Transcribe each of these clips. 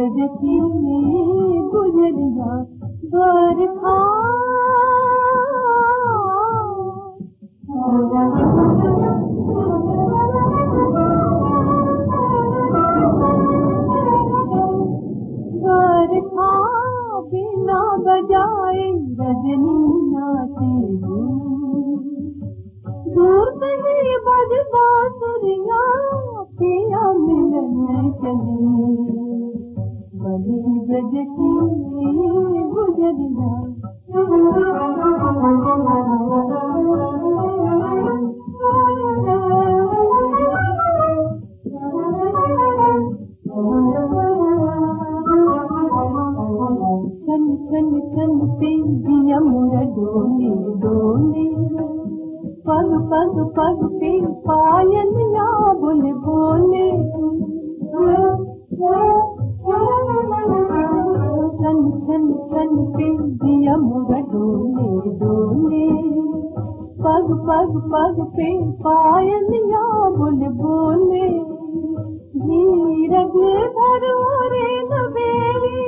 ब्रजती गुजरिया बरखा बरखा बिना बजाए रजनी नाची दूर कहीं बज बांसुरिया पिया मिलने चली बड़ी ब्रज की गुजरिया छन छन छन पे दिया मुरा डोले डोले पग पग पग पे पायल या बोले बोले छन छन छन पे दिया मुरा डोले डोले पग पग पग पे पायल या बोले बोले धीरज धरो रे नवेली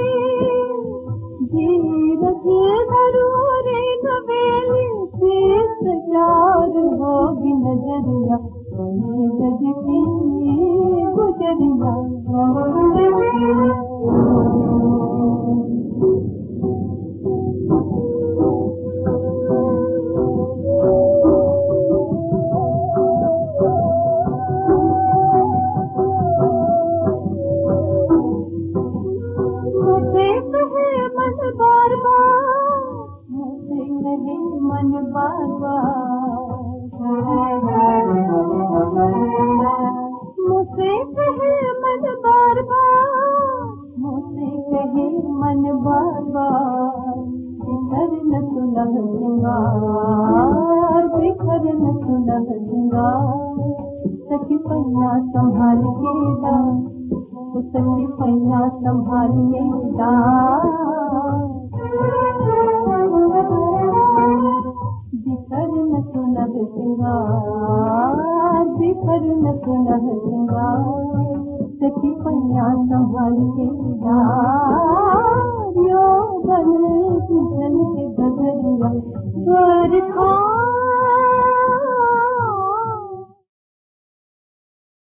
धीरज धरो रे नवेली जार होगी नजरिया बड़ी ब्रज की गुजरिया मन बार बार मुझसे कहे मन बार बार मुझसे कहे मन बार बार बिखर न सुलभ सिंगार बिखर न सुलभ सिंगार सखी पैया संभाल के दा सखी पैया संभाल के दा बिखर न सुलभ सिंगार बिखर न सुलभ सिंगार सखी पैया संभाल के यो बन किशन के बदरिया बरखा